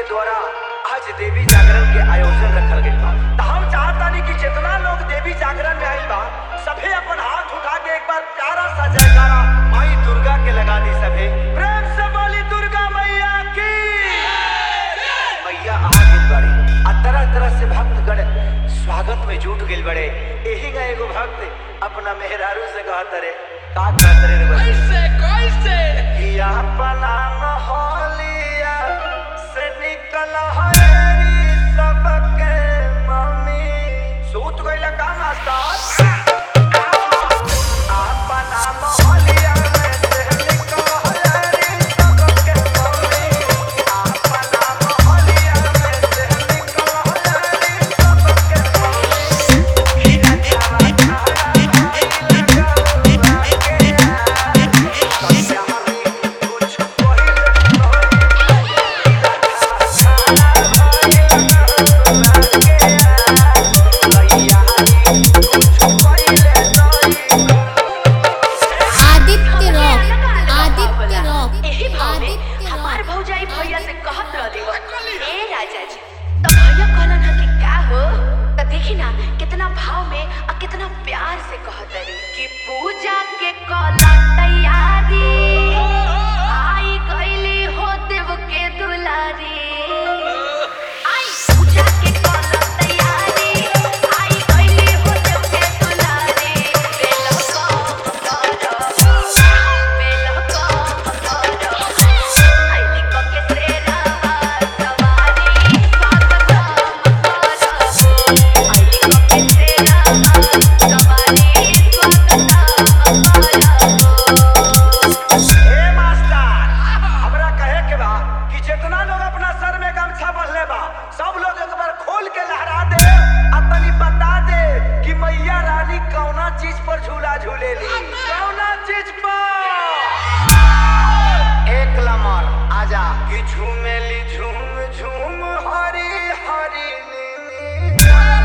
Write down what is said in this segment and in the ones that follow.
द्वारा आज देवी जागरण के आयोजन रखल गइल बा। त हम चाहतानी कि जितना लोग देवी जागरण में आइल बा सभे अपन हाथ उठा के एक बार प्यारा सा जयकारा माई दुर्गा के लगा दी। सभे प्रेम से बोली दुर्गा मैया की। मैया आ गइल बड़ी आ तरह तरह से भक्तगण स्वागत में जुट गइल बड़े। एही का एगो भक्त अपना मेहरारू से कहत रे का कहत रे कैसे कैसे कि अपना मोहलिया से निकल हरी सबके मम्मी सूत गइला का मास्टर अपना मोहलिया में से निकल हरी सबके मम्मी अपना मोहलिया में से निकल हरी सबके मम्मी कितना भाव में और कितना प्यार से कहत रे कि पूजा के कला तैयारी आई गईली हो देव के दुलारी। आई पूजा के कला तैयारी आई गईली हो देव के दुलारी। बेलो को आई को के तेरा सवारी सब लोग एक बार खोल के लहरा दे और तनी बता दे कि मैया रानी कौना चीज पर झूला झूलेली। कौना चीज पर एक लमर आजा कि झूमेली झूम झूम हरी हरी नीली।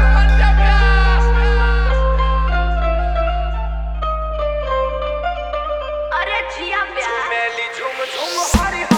अरे जिया प्यार झूमेली झूम झूम हरी हरी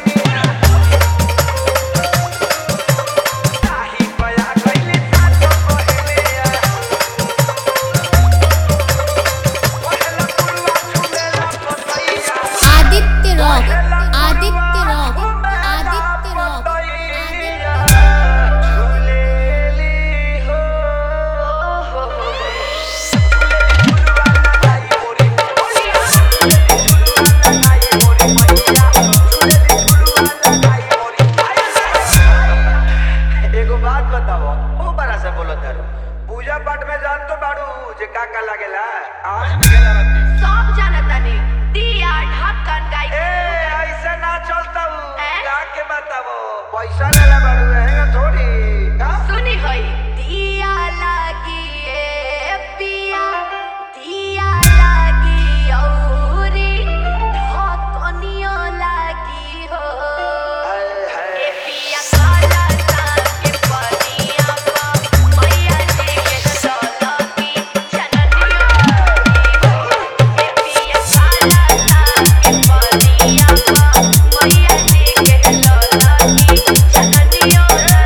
पूजा पाठ में जान तो बाड़ू जे का का लागेला सब जानता नहीं दिया ढक्कन गाय ऐसे ना चलता का के बतावो पैसा लेला बाड़ू है थोड़ी का सुनी होई दिया लागी ए पिया दिया लागी औरी ढक्कनियो लागी हो ए पिया काला सा के पनिया पा मैया जी के चलती जननियो ए पिया काला सा के पनिया पा मैया जी के चलती जननियो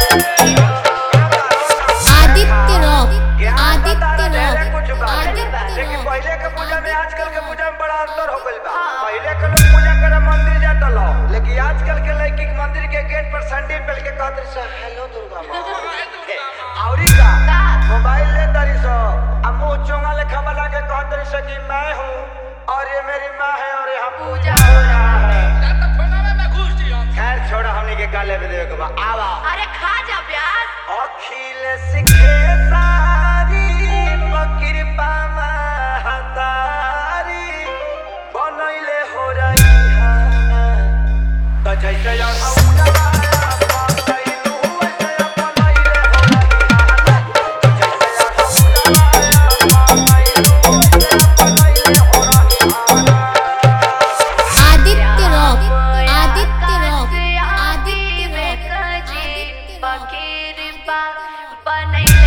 लेकिन पहले के पूजा में आजकल के पूजा में बड़ा अंतर हो गइल बा। पहले के लोग पूजा करे मंदिर जाता लो, लेकिन आजकल के लड़की मंदिर के गेट पर सैंडल पहन के कहत रही हेलो दुर्गा माँ औरी का मोबाइल ले तरी सो आ मुंह चोंगा लेखा वाला के कहत रही कि मैं हूं और ये मेरी माँ है और यहाँ पूजा हो रहा है। खैर छोड़ा हमनी के काले में देवे के बा आवा अरे खा जा प्याज अखिल सिखे सारी कृपा महतारी बनैले हो रही त जैसे बने